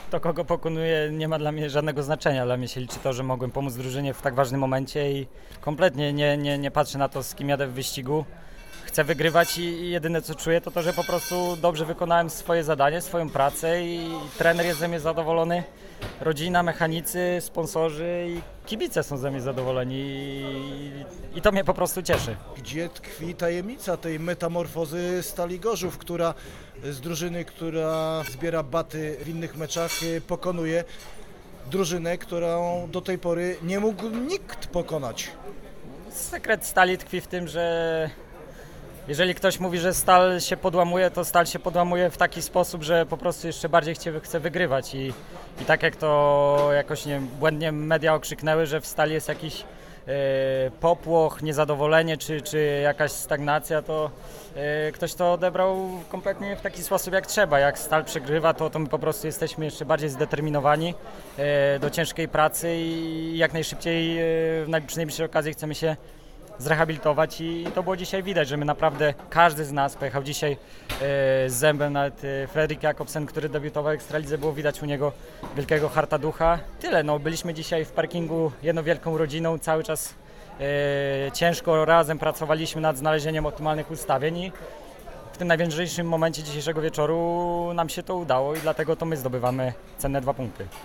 To, kogo pokonuję, nie ma dla mnie żadnego znaczenia. Dla mnie się liczy to, że mogłem pomóc drużynie w tak ważnym momencie i kompletnie nie patrzę na to, z kim jadę w wyścigu. Chcę wygrywać i jedyne co czuję to, że po prostu dobrze wykonałem swoje zadanie, swoją pracę i trener jest ze mnie zadowolony, rodzina, mechanicy, sponsorzy i kibice są ze mnie zadowoleni i to mnie po prostu cieszy. Gdzie tkwi tajemnica tej metamorfozy Stali Gorzów, która z drużyny, która zbiera baty w innych meczach, pokonuje drużynę, którą do tej pory nie mógł nikt pokonać? Sekret Stali tkwi w tym, że jeżeli ktoś mówi, że Stal się podłamuje, to Stal się podłamuje w taki sposób, że po prostu jeszcze bardziej chce wygrywać i tak jak to jakoś nie wiem, błędnie media okrzyknęły, że w Stali jest jakiś popłoch, niezadowolenie czy jakaś stagnacja, to ktoś to odebrał kompletnie w taki sposób jak trzeba. Jak Stal przegrywa, to my po prostu jesteśmy jeszcze bardziej zdeterminowani do ciężkiej pracy i jak najszybciej przy najbliższej okazji chcemy się zrehabilitować i to było dzisiaj widać, że my naprawdę, każdy z nas pojechał dzisiaj z zębem, nawet Fredrik Jakobsen, który debiutował w Ekstralidze, było widać u niego wielkiego harta ducha. Tyle, no byliśmy dzisiaj w parkingu jedną wielką rodziną, cały czas ciężko razem pracowaliśmy nad znalezieniem optymalnych ustawień i w tym najważniejszym momencie dzisiejszego wieczoru nam się to udało i dlatego to my zdobywamy cenne 2 punkty.